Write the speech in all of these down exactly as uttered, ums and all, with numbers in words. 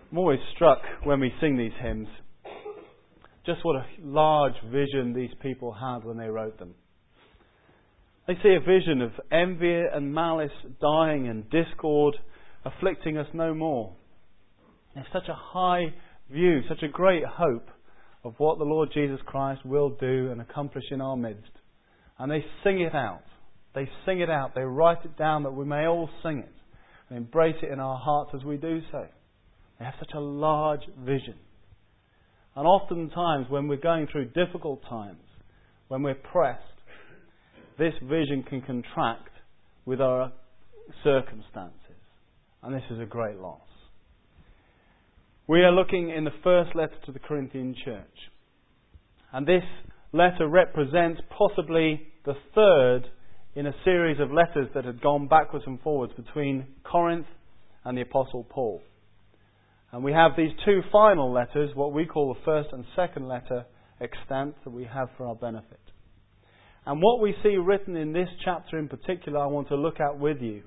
I'm always struck when we sing these hymns just what a large vision these people had when they wrote them. They see a vision of envy and malice dying and discord afflicting us no more. It's such a high view, such a great hope of what the Lord Jesus Christ will do and accomplish in our midst. And they sing it out. They sing it out. They write it down that we may all sing it and embrace it in our hearts as we do so. They have such a large vision. And oftentimes when we're going through difficult times, when we're pressed, this vision can contract with our circumstances. And this is a great loss. We are looking in the first letter to the Corinthian church. And this letter represents possibly the third in a series of letters that had gone backwards and forwards between Corinth and the Apostle Paul. And we have these two final letters, what we call the first and second letter, extant, that we have for our benefit. And what we see written in this chapter in particular, I want to look at with you,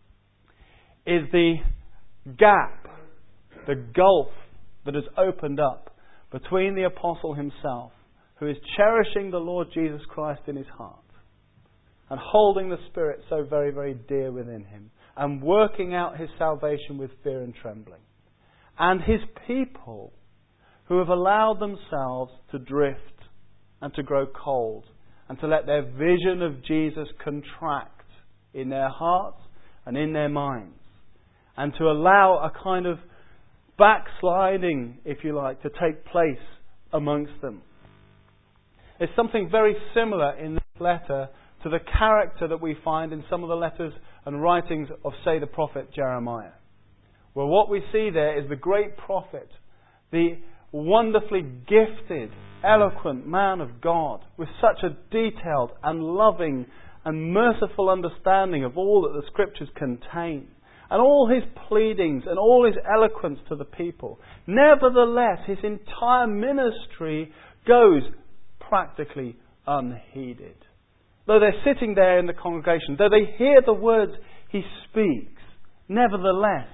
is the gap, the gulf that has opened up between the apostle himself, who is cherishing the Lord Jesus Christ in his heart, and holding the Spirit so very, very dear within him, and working out his salvation with fear and trembling, and his people who have allowed themselves to drift and to grow cold and to let their vision of Jesus contract in their hearts and in their minds, and to allow a kind of backsliding, if you like, to take place amongst them. There's something very similar in this letter to the character that we find in some of the letters and writings of, say, the prophet Jeremiah. Well, what we see there is the great prophet, the wonderfully gifted, eloquent man of God, with such a detailed and loving and merciful understanding of all that the Scriptures contain, and all his pleadings and all his eloquence to the people. Nevertheless, his entire ministry goes practically unheeded. Though they're sitting there in the congregation, though they hear the words he speaks, nevertheless,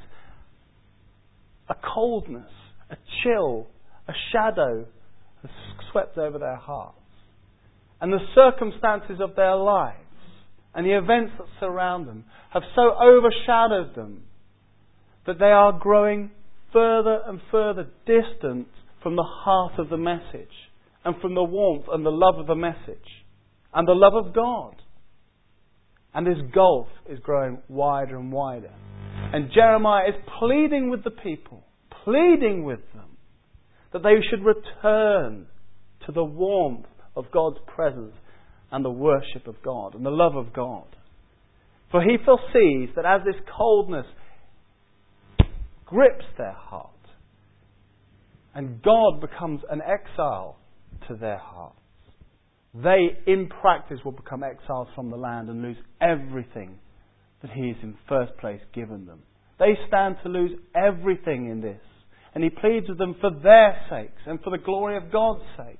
a coldness, a chill, a shadow has swept over their hearts. And the circumstances of their lives and the events that surround them have so overshadowed them that they are growing further and further distant from the heart of the message and from the warmth and the love of the message and the love of God. And this gulf is growing wider and wider. And Jeremiah is pleading with the people, pleading with them, that they should return to the warmth of God's presence and the worship of God and the love of God. For he foresees that as this coldness grips their heart, and God becomes an exile to their hearts, they in practice will become exiles from the land and lose everything that he has in first place given them. They stand to lose everything in this. And he pleads with them for their sakes and for the glory of God's sake.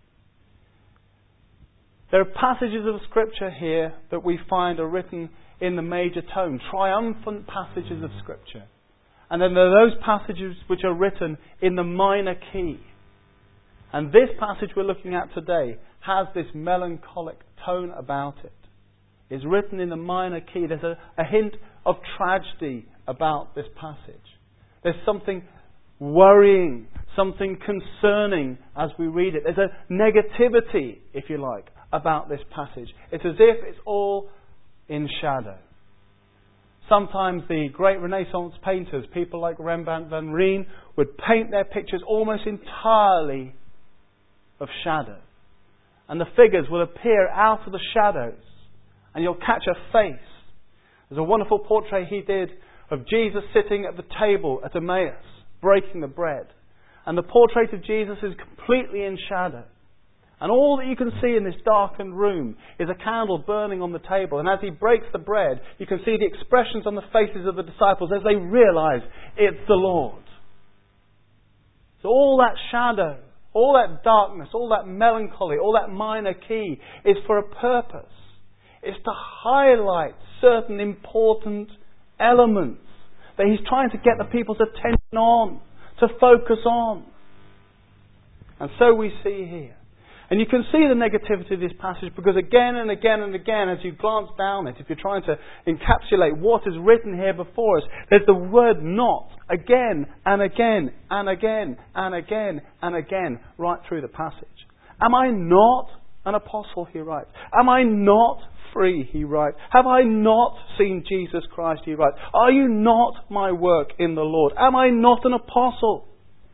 There are passages of Scripture here that we find are written in the major tone, triumphant passages of Scripture. And then there are those passages which are written in the minor key. And this passage we're looking at today has this melancholic tone about it. It's written in the minor key. There's a, a hint of tragedy about this passage. There's something worrying, something concerning as we read it. There's a negativity, if you like, about this passage. It's as if it's all in shadow. Sometimes the great Renaissance painters, people like Rembrandt van Rijn, would paint their pictures almost entirely of shadow. And the figures will appear out of the shadows. And you'll catch a face. There's a wonderful portrait he did of Jesus sitting at the table at Emmaus, breaking the bread. And the portrait of Jesus is completely in shadow. And all that you can see in this darkened room is a candle burning on the table. And as he breaks the bread, you can see the expressions on the faces of the disciples as they realise it's the Lord. So all that shadow, all that darkness, all that melancholy, all that minor key is for a purpose. It's to highlight certain important elements that he's trying to get the people's attention on, to focus on. And so we see here. And you can see the negativity of this passage because again and again and again, as you glance down it, if you're trying to encapsulate what is written here before us, there's the word not again and again and again and again and again right through the passage. Am I not an apostle, he writes? Am I not free, he writes? Have I not seen Jesus Christ, he writes? Are you not my work in the Lord? Am I not an apostle?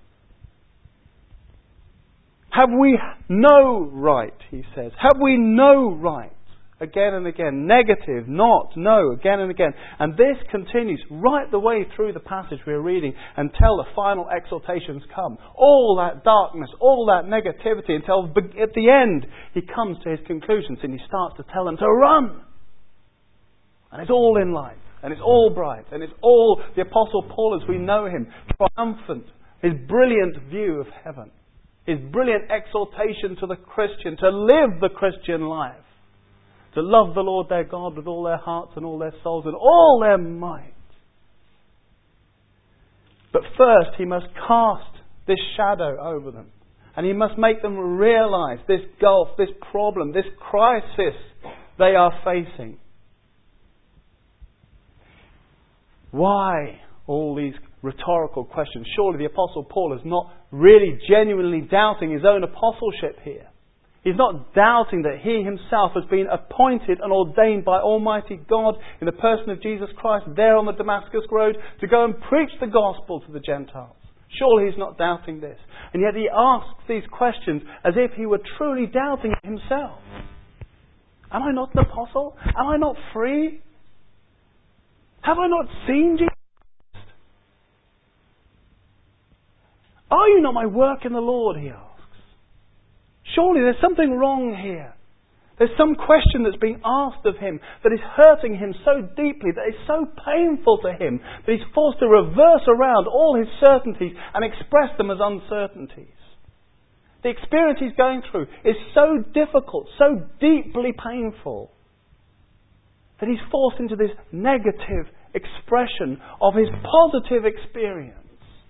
Have we no right, he says. Have we no right? Again and again. Negative, not, no, again and again. And this continues right the way through the passage we're reading until the final exhortations come. All that darkness, all that negativity, until at the end he comes to his conclusions and he starts to tell them to run. And it's all in light. And it's all bright. And it's all the Apostle Paul as we know him. Triumphant. His brilliant view of heaven. His brilliant exhortation to the Christian to live the Christian life. To love the Lord their God with all their hearts and all their souls and all their might. But first he must cast this shadow over them. And he must make them realize this gulf, this problem, this crisis they are facing. Why all these rhetorical questions? Surely the Apostle Paul is not really genuinely doubting his own apostleship here. He's not doubting that he himself has been appointed and ordained by Almighty God in the person of Jesus Christ there on the Damascus Road to go and preach the gospel to the Gentiles. Surely he's not doubting this. And yet he asks these questions as if he were truly doubting himself. Am I not an apostle? Am I not free? Have I not seen Jesus? Are you not my work in the Lord, he asks. Surely there's something wrong here. There's some question that's being asked of him that is hurting him so deeply, that is so painful to him, that he's forced to reverse around all his certainties and express them as uncertainties. The experience he's going through is so difficult, so deeply painful, that he's forced into this negative expression of his positive experience.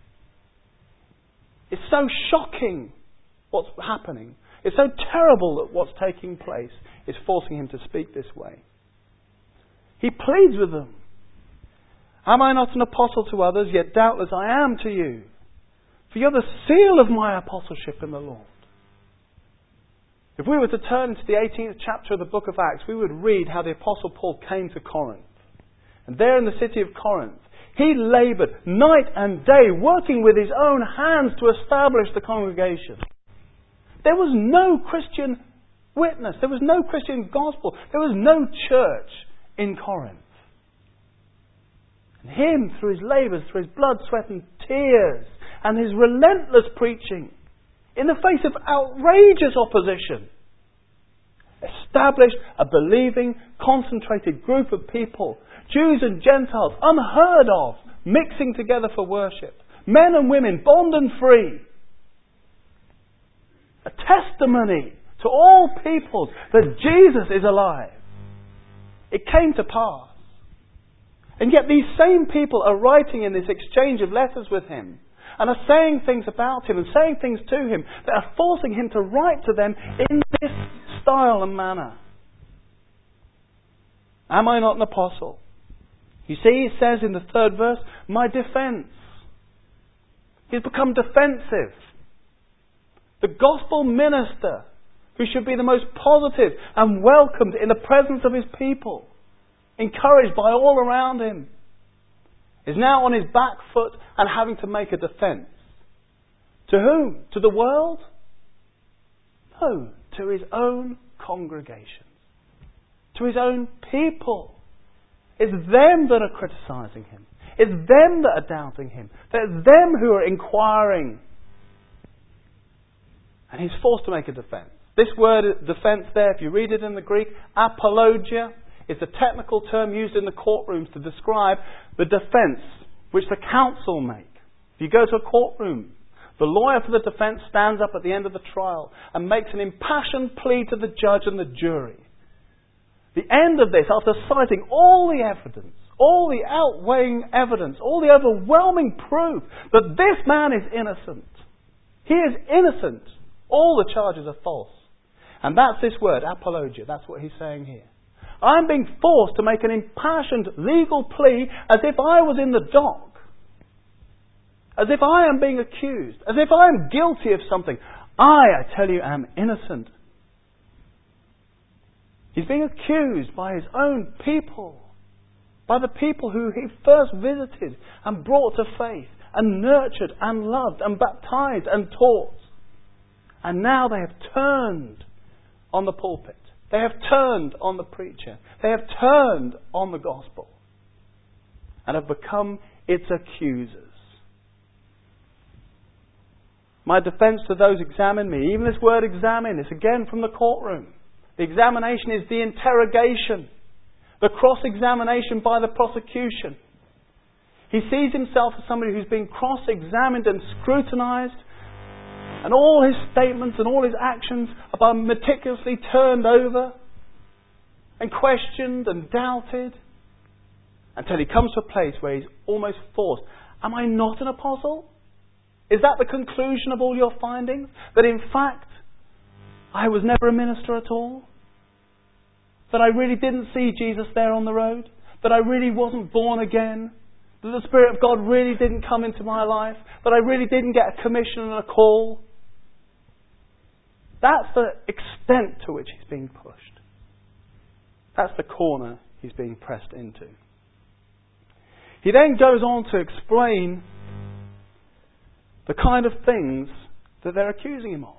It's so shocking what's happening. It's so terrible that what's taking place is forcing him to speak this way. He pleads with them. Am I not an apostle to others? Yet doubtless I am to you. For you're the seal of my apostleship in the Lord. If we were to turn to the eighteenth chapter of the book of Acts, we would read how the Apostle Paul came to Corinth. And there in the city of Corinth, he laboured night and day, working with his own hands to establish the congregation. There was no Christian witness. There was no Christian gospel. There was no church in Corinth. And him, through his labours, through his blood, sweat and tears, and his relentless preaching, in the face of outrageous opposition, established a believing, concentrated group of people, Jews and Gentiles, unheard of, mixing together for worship. Men and women, bond and free. A testimony to all peoples that Jesus is alive. It came to pass. And yet these same people are writing in this exchange of letters with him and are saying things about him and saying things to him that are forcing him to write to them in this style and manner. Am I not an apostle? You see, he says in the third verse, my defence. He's become defensive. The gospel minister, who should be the most positive and welcomed in the presence of his people, encouraged by all around him, is now on his back foot and having to make a defence. To whom? To the world? No, to his own congregation. To his own people. It's them that are criticising him. It's them that are doubting him. It's them who are inquiring. And he's forced to make a defence. This word defence there, if you read it in the Greek, apologia, is the technical term used in the courtrooms to describe the defence which the counsel make. If you go to a courtroom, the lawyer for the defence stands up at the end of the trial and makes an impassioned plea to the judge and the jury. The end of this, after citing all the evidence, all the outweighing evidence, all the overwhelming proof that this man is innocent. He is innocent. All the charges are false. And that's this word, apologia. That's what he's saying here. I'm being forced to make an impassioned legal plea as if I was in the dock. As if I am being accused. As if I am guilty of something. I, I tell you, am innocent. He's being accused by his own people. By the people who he first visited and brought to faith. And nurtured and loved and baptized and taught. And now they have turned on the pulpit. They have turned on the preacher. They have turned on the gospel. And have become its accusers. My defense to those examine me, even this word examine, is again from the courtroom. The examination is the interrogation. The cross-examination by the prosecution. He sees himself as somebody who's been cross-examined and scrutinized. And all his statements and all his actions are meticulously turned over and questioned and doubted until he comes to a place where he's almost forced. Am I not an apostle? Is that the conclusion of all your findings? That in fact, I was never a minister at all? That I really didn't see Jesus there on the road? That I really wasn't born again? That the Spirit of God really didn't come into my life? That I really didn't get a commission and a call? That's the extent to which he's being pushed. That's the corner he's being pressed into. He then goes on to explain the kind of things that they're accusing him of.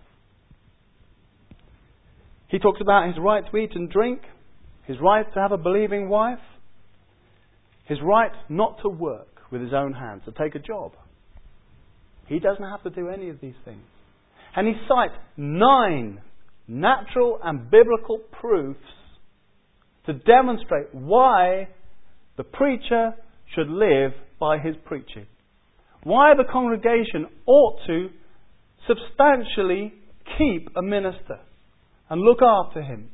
He talks about his right to eat and drink, his right to have a believing wife, his right not to work with his own hands, to take a job. He doesn't have to do any of these things. And he cites nine natural and biblical proofs to demonstrate why the preacher should live by his preaching. Why the congregation ought to substantially keep a minister and look after him.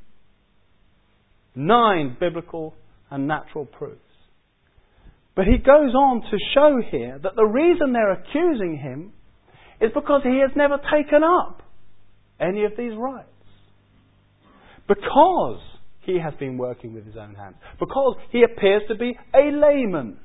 Nine biblical and natural proofs. But he goes on to show here that the reason they're accusing him is because he has never taken up any of these rights. Because he has been working with his own hands. Because he appears to be a layman.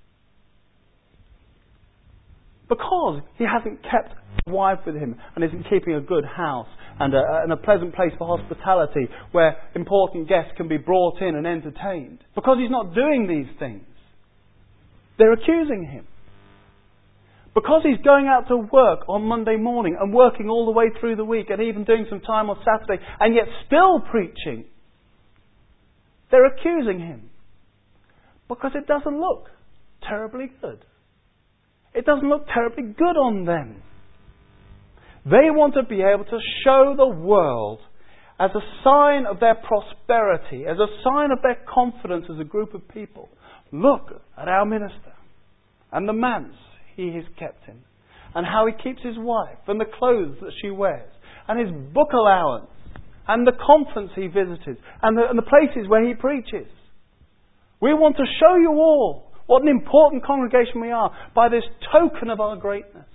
Because he hasn't kept a wife with him and isn't keeping a good house and a, and a pleasant place for hospitality where important guests can be brought in and entertained. Because he's not doing these things. They're accusing him. Because he's going out to work on Monday morning and working all the way through the week and even doing some time on Saturday and yet still preaching. They're accusing him. Because it doesn't look terribly good. It doesn't look terribly good on them. They want to be able to show the world as a sign of their prosperity, as a sign of their confidence as a group of people. Look at our minister and the manse he has kept in, and how he keeps his wife and the clothes that she wears, and his book allowance, and the conference he visited, and the, and the places where he preaches. We want to show you all what an important congregation we are by this token of our greatness.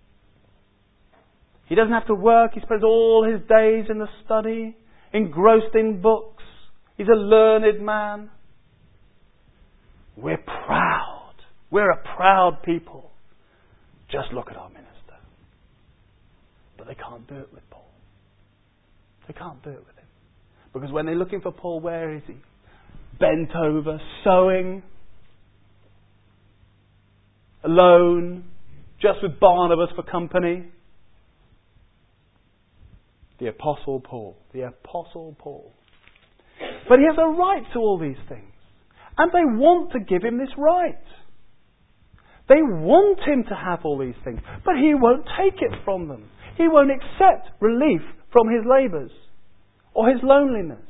He doesn't have to work. He spends all his days in the study, engrossed in books. He's a learned man. We're proud. We're a proud people. Just look at our minister. But they can't do it with Paul. They can't do it with him. Because when they're looking for Paul, where is he? Bent over, sewing. Alone. Just with Barnabas for company. The Apostle Paul. The Apostle Paul. But he has a right to all these things. And they want to give him this right. They want him to have all these things. But he won't take it from them. He won't accept relief from his labours. Or his loneliness.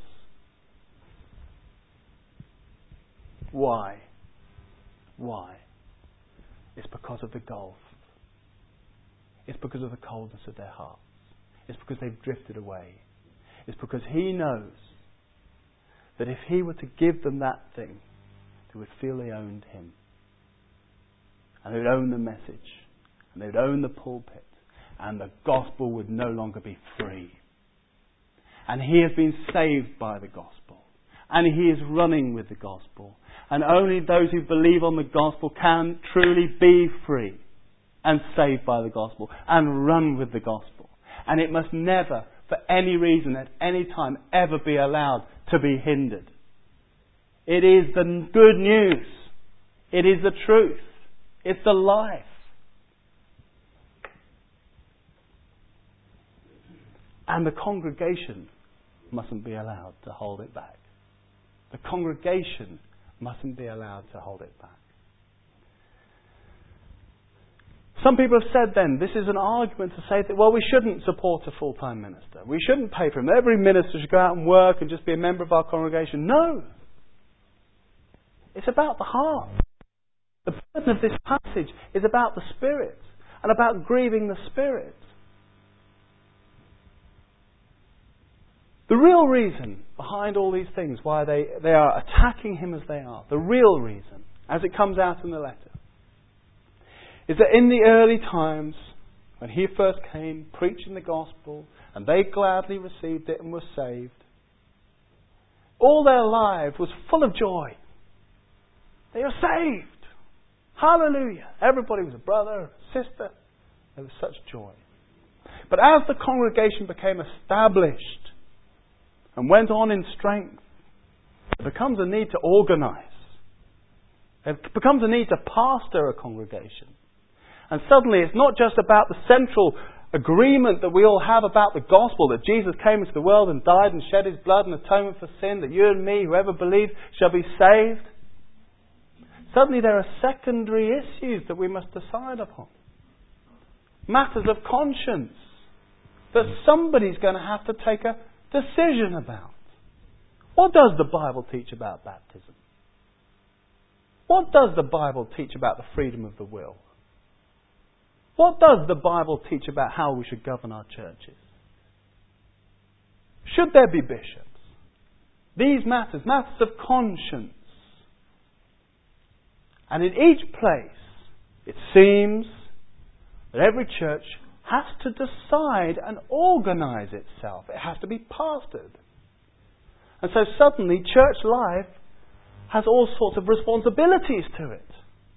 Why? Why? It's because of the gulf. It's because of the coldness of their hearts. It's because they've drifted away. It's because he knows that if he were to give them that thing, who would feel they owned him. And they would own the message. And they would own the pulpit. And the gospel would no longer be free. And he has been saved by the gospel. And he is running with the gospel. And only those who believe on the gospel can truly be free and saved by the gospel and run with the gospel. And it must never, for any reason, at any time, ever be allowed to be hindered. It is the good news. It is the truth. It's the life. And the congregation mustn't be allowed to hold it back. The congregation mustn't be allowed to hold it back. Some people have said then, this is an argument to say that, well, we shouldn't support a full-time minister. We shouldn't pay for him. Every minister should go out and work and just be a member of our congregation. No. It's about the heart. The burden of this passage is about the Spirit and about grieving the Spirit. The real reason behind all these things, why they, they are attacking him as they are, the real reason, as it comes out in the letter, is that in the early times, when he first came preaching the gospel, and they gladly received it and were saved, all their life was full of joy. They were saved. Hallelujah. Everybody was a brother, a sister. There was such joy. But as the congregation became established and went on in strength, there becomes a need to organise. There becomes a need to pastor a congregation. And suddenly it's not just about the central agreement that we all have about the gospel, that Jesus came into the world and died and shed his blood in atonement for sin, that you and me, whoever believes, shall be saved. Suddenly there are secondary issues that we must decide upon. Matters of conscience that somebody's going to have to take a decision about. What does the Bible teach about baptism? What does the Bible teach about the freedom of the will? What does the Bible teach about how we should govern our churches? Should there be bishops? These matters, matters of conscience. And in each place, it seems that every church has to decide and organise itself. It has to be pastored. And so suddenly church life has all sorts of responsibilities to it.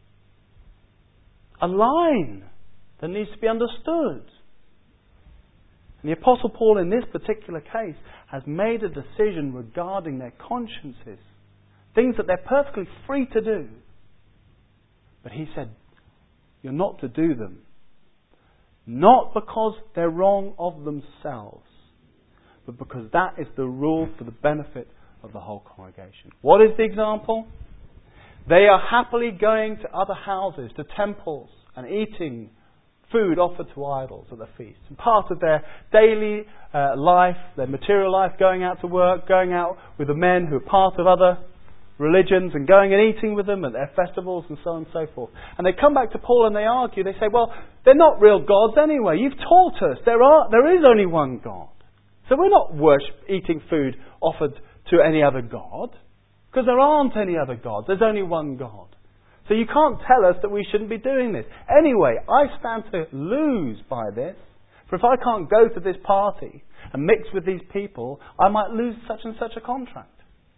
A line that needs to be understood. And the Apostle Paul in this particular case has made a decision regarding their consciences. Things that they're perfectly free to do. But he said, you're not to do them. Not because they're wrong of themselves, but because that is the rule for the benefit of the whole congregation. What is the example? They are happily going to other houses, to temples, and eating food offered to idols at the feast. And part of their daily uh, life, their material life, going out to work, going out with the men who are part of other religions and going and eating with them at their festivals and so on and so forth. And they come back to Paul and they argue. They say, well, they're not real gods anyway. You've taught us there are there is only one God. So we're not worship, eating food offered to any other god, because there aren't any other gods. There's only one God. So you can't tell us that we shouldn't be doing this. Anyway, I stand to lose by this. For if I can't go to this party and mix with these people, I might lose such and such a contract.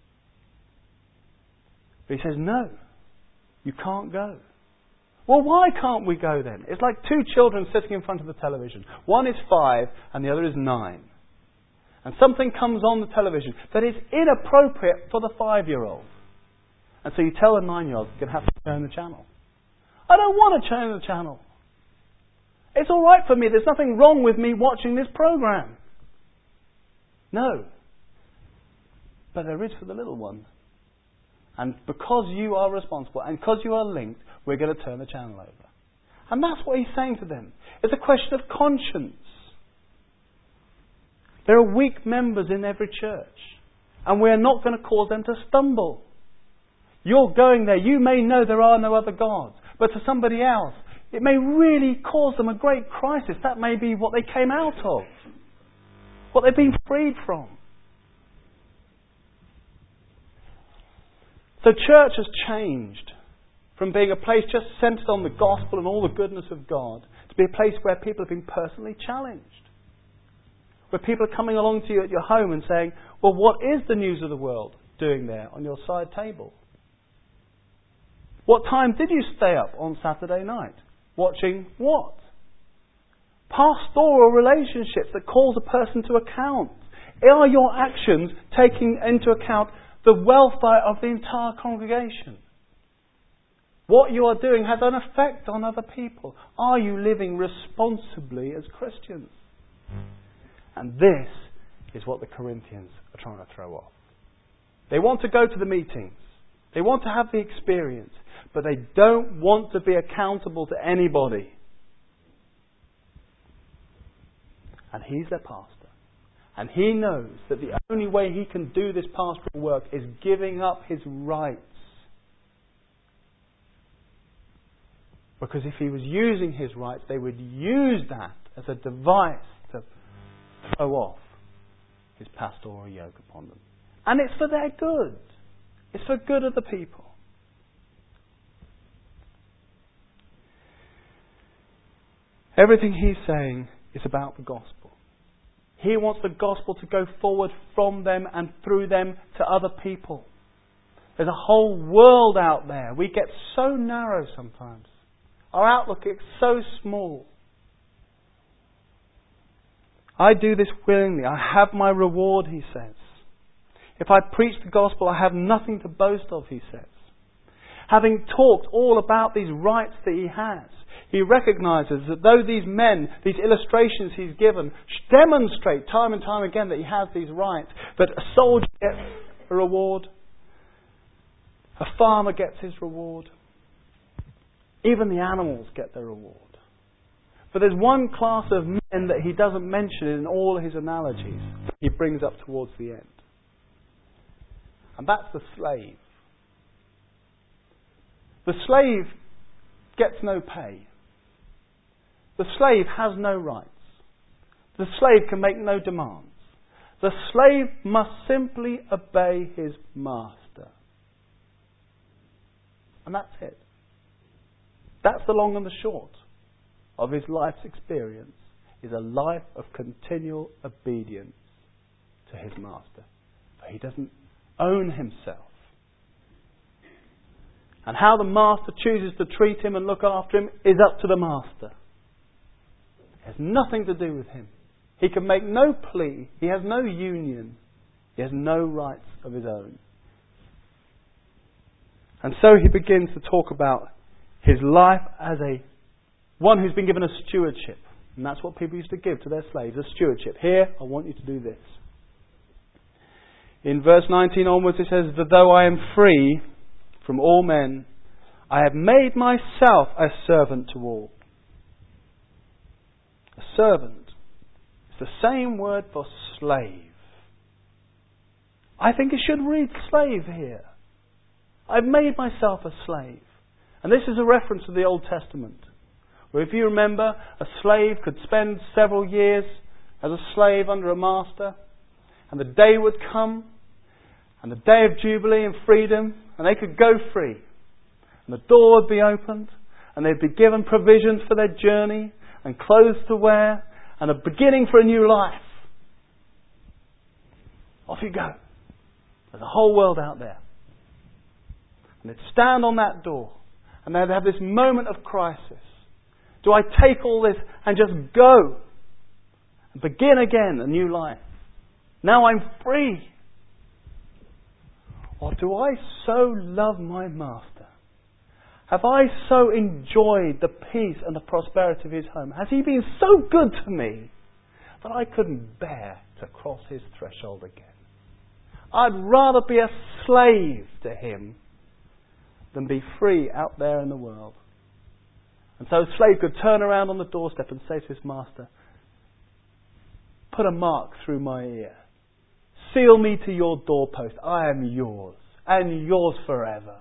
But he says, no, you can't go. Well, why can't we go then? It's like two children sitting in front of the television. One is five and the other is nine. And something comes on the television that is inappropriate for the five-year-old. And so you tell the nine-year-old you're going to have to turn the channel. I don't want to turn the channel. It's all right for me. There's nothing wrong with me watching this program. No. But there is for the little one. And because you are responsible and because you are linked, we're going to turn the channel over. And that's what he's saying to them. It's a question of conscience. There are weak members in every church. And we're not going to cause them to stumble. You're going there. You may know there are no other gods. But to somebody else, it may really cause them a great crisis. That may be what they came out of. What they've been freed from. So church has changed from being a place just centred on the gospel and all the goodness of God to be a place where people have been personally challenged. Where people are coming along to you at your home and saying, well, what is the news of the world doing there on your side table? What time did you stay up on Saturday night? Watching what? Pastoral relationships that calls a person to account. Are your actions taking into account the welfare of the entire congregation? What you are doing has an effect on other people. Are you living responsibly as Christians? And this is what the Corinthians are trying to throw off. They want to go to the meetings. They want to have the experience. But they don't want to be accountable to anybody. And he's their pastor. And he knows that the only way he can do this pastoral work is giving up his rights. Because if he was using his rights, they would use that as a device to throw off his pastoral yoke upon them. And it's for their good. It's for good of the people. Everything he's saying is about the gospel. He wants the gospel to go forward from them and through them to other people. There's a whole world out there. We get so narrow sometimes. Our outlook is so small. I do this willingly. I have my reward, he says. If I preach the gospel, I have nothing to boast of, he says. Having talked all about these rights that he has, he recognises that though these men, these illustrations he's given, demonstrate time and time again that he has these rights, that a soldier gets a reward, a farmer gets his reward, even the animals get their reward. But there's one class of men that he doesn't mention in all his analogies that he brings up towards the end. And that's the slave. The slave gets no pay. The slave has no rights. The slave can make no demands. The slave must simply obey his master. And that's it. That's the long and the short of his life's experience, is a life of continual obedience to his master. For he doesn't own himself. And how the master chooses to treat him and look after him is up to the master. It has nothing to do with him. He can make no plea. He has no union. He has no rights of his own. And so he begins to talk about his life as a one who's been given a stewardship. And that's what people used to give to their slaves, a stewardship. Here, I want you to do this. In verse nineteen onwards it says, that though I am free from all men, I have made myself a servant to all. A servant is the same word for slave. I think it should read slave here. I've made myself a slave. And this is a reference to the Old Testament, where if you remember, a slave could spend several years as a slave under a master, and the day would come, and the day of jubilee and freedom, and they could go free. And the door would be opened, and they'd be given provisions for their journey, and clothes to wear, and a beginning for a new life. Off you go. There's a whole world out there. And they'd stand on that door, and they'd have this moment of crisis. Do I take all this and just go and begin again a new life? Now I'm free. Or do I so love my master? Have I so enjoyed the peace and the prosperity of his home? Has he been so good to me that I couldn't bear to cross his threshold again? I'd rather be a slave to him than be free out there in the world. And so a slave could turn around on the doorstep and say to his master, put a mark through my ear. Seal me to your doorpost. I am yours, and yours forever.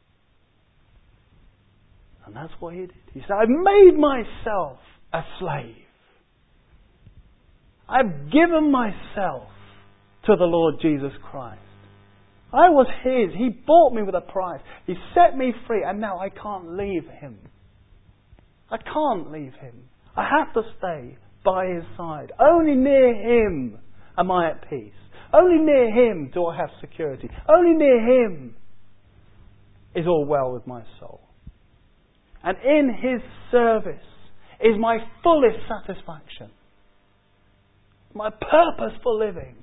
And that's what he did. He said, I've made myself a slave. I've given myself to the Lord Jesus Christ. I was His. He bought me with a price. He set me free, and now I can't leave Him. I can't leave Him. I have to stay by His side. Only near Him am I at peace. Only near Him do I have security. Only near Him is all well with my soul. And in His service is my fullest satisfaction. My purpose for living.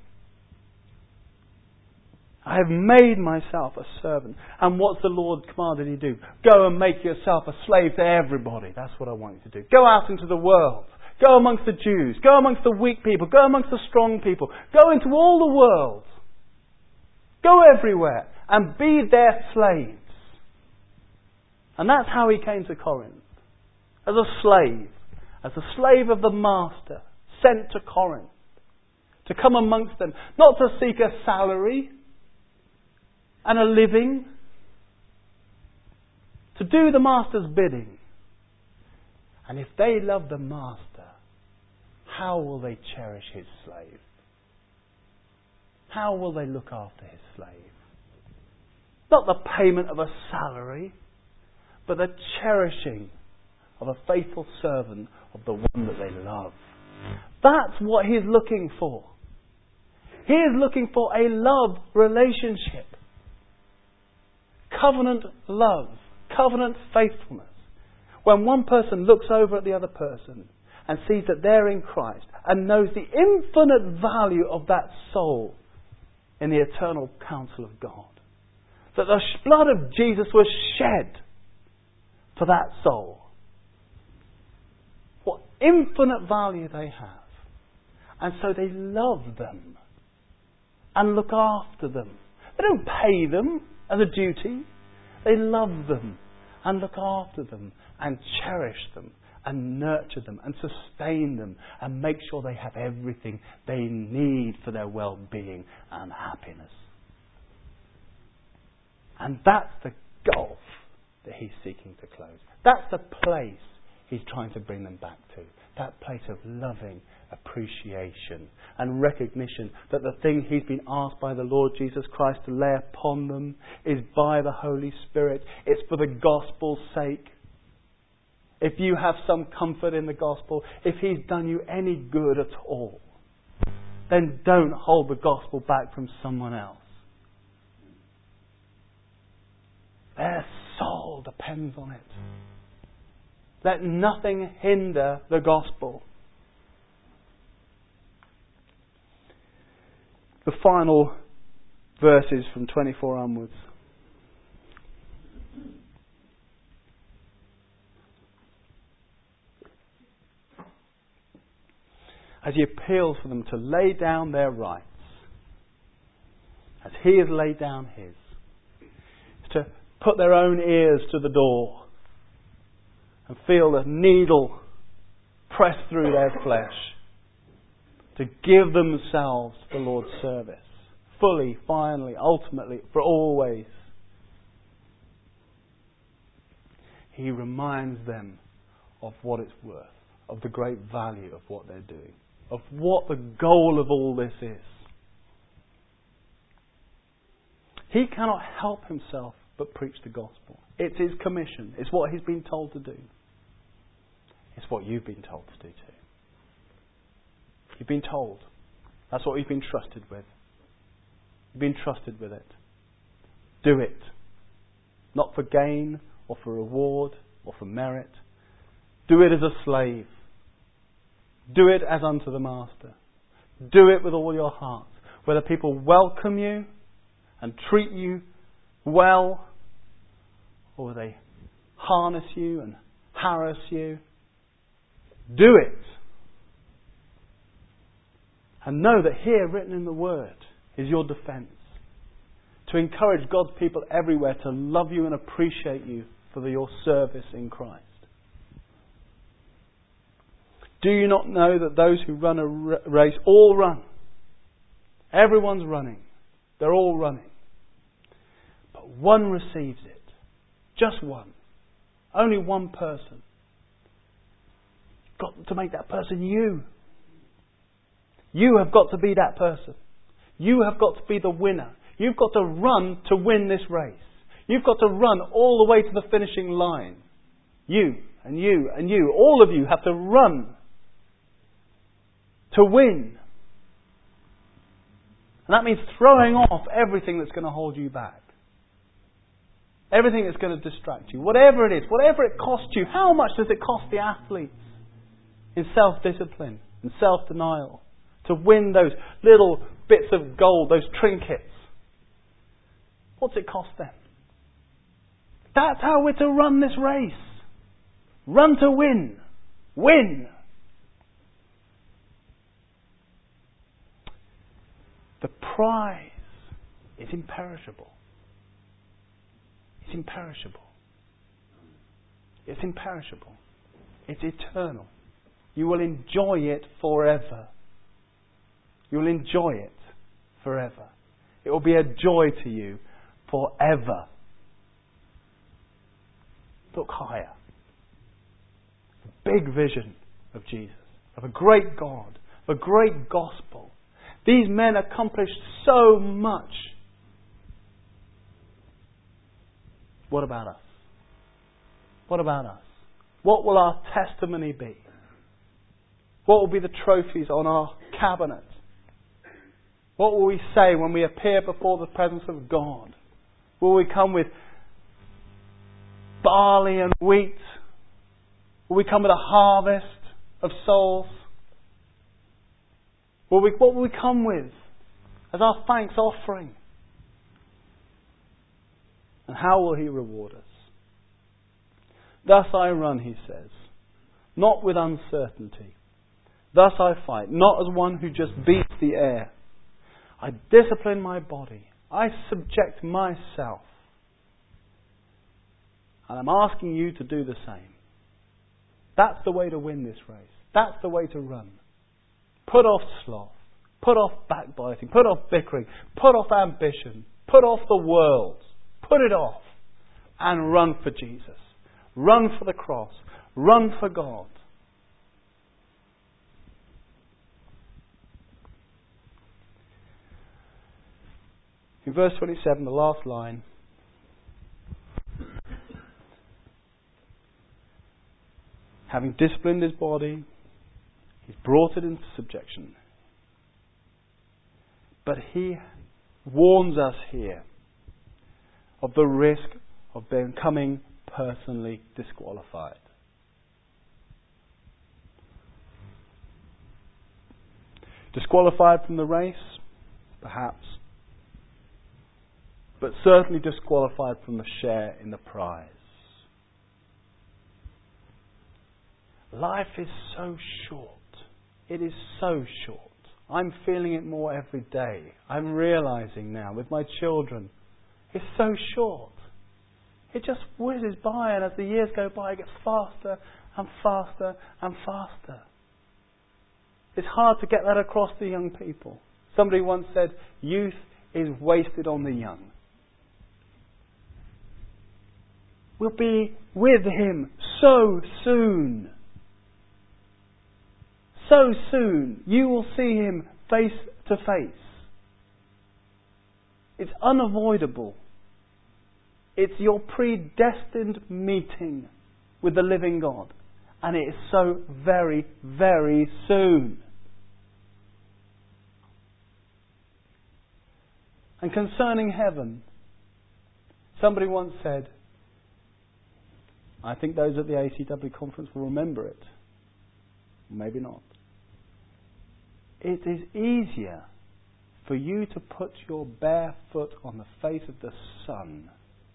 I have made myself a servant. And what's the Lord commanded you to do? Go and make yourself a slave to everybody. That's what I want you to do. Go out into the world. Go amongst the Jews. Go amongst the weak people. Go amongst the strong people. Go into all the world. Go everywhere and be their slaves. And that's how he came to Corinth. As a slave. As a slave of the master. Sent to Corinth. To come amongst them. Not to seek a salary and a living. To do the master's bidding. And if they love the master, how will they cherish his slave? How will they look after his slave? Not the payment of a salary, but the cherishing of a faithful servant of the one that they love. That's what he's looking for. He is looking for a love relationship. Covenant love. Covenant faithfulness. When one person looks over at the other person and sees that they're in Christ and knows the infinite value of that soul in the eternal counsel of God. That the blood of Jesus was shed for that soul. What infinite value they have. And so they love them and look after them. They don't pay them as a duty. They love them and look after them and cherish them and nurture them and sustain them and make sure they have everything they need for their well-being and happiness. And that's the gulf that he's seeking to close. That's the place he's trying to bring them back to. That place of loving appreciation and recognition that the thing he's been asked by the Lord Jesus Christ to lay upon them is by the Holy Spirit. It's for the gospel's sake. If you have some comfort in the gospel, if he's done you any good at all, then don't hold the gospel back from someone else. Their soul depends on it. Let nothing hinder the gospel. The final verses from twenty-four onwards. As he appeals for them to lay down their rights, as he has laid down his, to put their own ears to the door and feel the needle press through their flesh, to give themselves to the Lord's service, fully, finally, ultimately, for always. He reminds them of what it's worth, of the great value of what they're doing, of what the goal of all this is. He cannot help himself but preach the gospel. It's his commission. It's what he's been told to do. It's what you've been told to do too. You've been told. That's what you've been trusted with. You've been trusted with it. Do it. Not for gain or for reward or for merit. Do it as a slave. Do it as unto the master. Do it with all your heart. Whether people welcome you and treat you well, or they harness you and harass you. Do it. And know that here, written in the Word, is your defence. To encourage God's people everywhere to love you and appreciate you for your service in Christ. Do you not know that those who run a race all run? Everyone's running. They're all running. But one receives it. Just one. Only one person. Got to make that person you. You have got to be that person. You have got to be the winner. You've got to run to win this race. You've got to run all the way to the finishing line. You and you and you, all of you have to run to win. And that means throwing off everything that's going to hold you back. Everything that's going to distract you. Whatever it is, whatever it costs you. How much does it cost the athletes in self-discipline and self-denial to win those little bits of gold, those trinkets? What's it cost them? That's how we're to run this race. Run to win. Win. The prize is imperishable. It's imperishable. It's imperishable. It's eternal. You will enjoy it forever. You will enjoy it forever. It will be a joy to you forever. Look higher. The big vision of Jesus, of a great God, of a great gospel. These men accomplished so much. What about us? What about us? What will our testimony be? What will be the trophies on our cabinet? What will we say when we appear before the presence of God? Will we come with barley and wheat? Will we come with a harvest of souls? Will we, what will we come with as our thanks offering? And how will He reward us? Thus I run, He says, not with uncertainty. Thus I fight, not as one who just beats the air. I discipline my body. I subject myself. And I'm asking you to do the same. That's the way to win this race. That's the way to run. Put off sloth. Put off backbiting. Put off bickering. Put off ambition. Put off the world. Put it off. And run for Jesus. Run for the cross. Run for God. In verse twenty-seven, the last line. Having disciplined his body, he's brought it into subjection. But he warns us here of the risk of becoming personally disqualified. Disqualified from the race? Perhaps. But certainly disqualified from the share in the prize. Life is so short. It is so short. I'm feeling it more every day. I'm realising now with my children, it's so short. It just whizzes by, and as the years go by, it gets faster and faster and faster. It's hard to get that across to young people. Somebody once said, youth is wasted on the young. We'll be with Him so soon. So soon. You will see Him face to face. It's unavoidable. It's your predestined meeting with the living God. And it is so very, very soon. And concerning heaven, somebody once said, I think those at the A C W conference will remember it. Maybe not. It is easier for you to put your bare foot on the face of the sun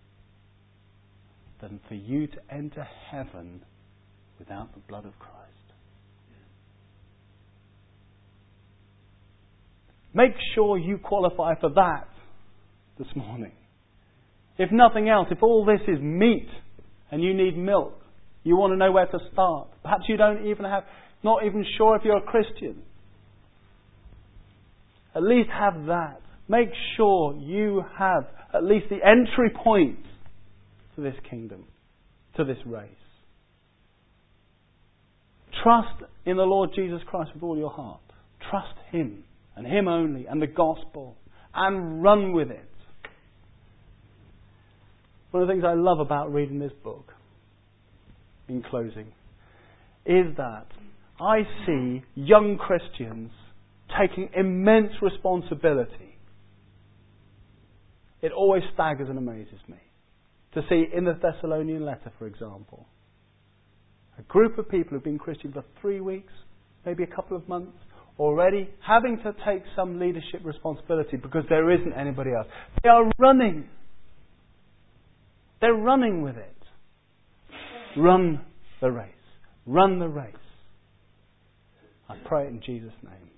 than for you to enter heaven without the blood of Christ. Make sure you qualify for that this morning. If nothing else, if all this is meat and you need milk, you want to know where to start. Perhaps you don't even have, not even sure if you're a Christian. At least have that. Make sure you have at least the entry point to this kingdom, to this race. Trust in the Lord Jesus Christ with all your heart. Trust Him and Him only and the gospel, and run with it. One of the things I love about reading this book, in closing, is that I see young Christians taking immense responsibility. It always staggers and amazes me to see in the Thessalonian letter, for example, a group of people who've been Christian for three weeks, maybe a couple of months, already having to take some leadership responsibility because there isn't anybody else. They are running. They're running with it. Run the race. Run the race. I pray it in Jesus' name.